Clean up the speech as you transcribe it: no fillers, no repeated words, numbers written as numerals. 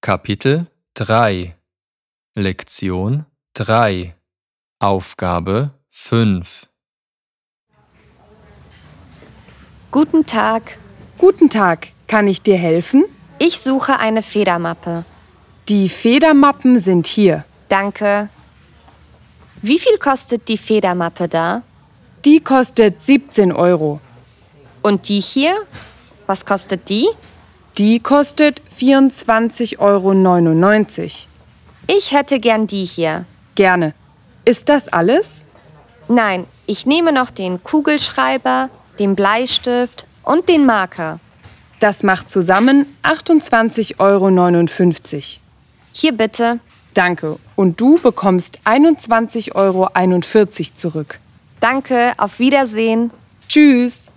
Kapitel 3 Lektion 3 Aufgabe 5 Guten Tag. Guten Tag, kann ich dir helfen? Ich suche eine Federmappe. Die Federmappen sind hier. Danke. Wie viel kostet die Federmappe da? Die kostet 17 €. Und die hier? Was kostet die? Die kostet 24,99 €. Ich hätte gern die hier. Gerne. Ist das alles? Nein, ich nehme noch den Kugelschreiber, den Bleistift und den Marker. Das macht zusammen 28,59 €. Hier bitte. Danke. Und du bekommst 21,41 € zurück. Danke, auf Wiedersehen. Tschüss.